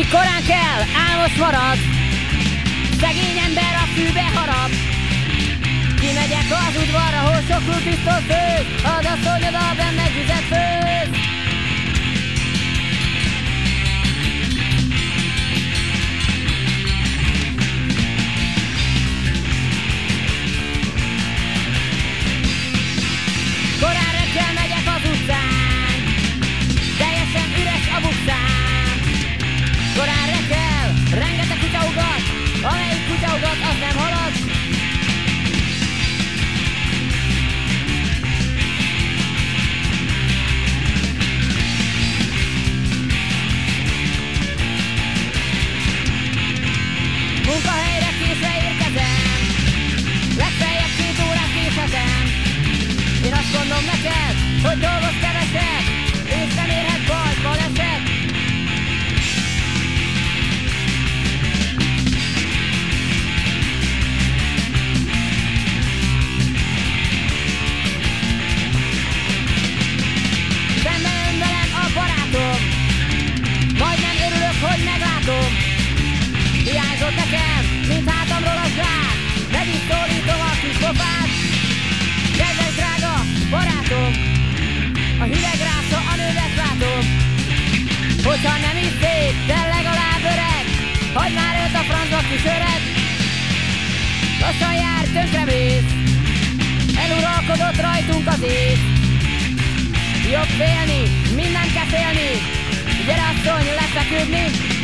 Korán kell, álmos marad, szegény ember a fűbe harap. Kimegyek az udvarra, hol sok biztos főz, az asszony oda benne vizet főz. Korán reggel megyek az utcán, teljesen üres a bukszám. Korán reggel, rengeteg kutya ugat, amelyik kutya ugat, az nem halad. Munkahelyre késve érkezem, legfeljebb 2 órát késhetem. Én azt mondom neked, hogy dolgozz keveset, és nem érhet baj, baleset. Szembe jön velem a barátom, majdnem örülök, hogy meglátom. Hiányzott nekem, mint hátamról a zsák, megint szólítom a kis pofát. Kedves drága barátom, a hideg rászta a nővet látom. Hogyha nem is szép, de legalább öreg, hagyd már őt a francba kis öreg. Lassan jár, tönkremész, eluralkodott rajtunk az ész. Jobb félni, mindent kell félni, gyere asszony, lefeküdni.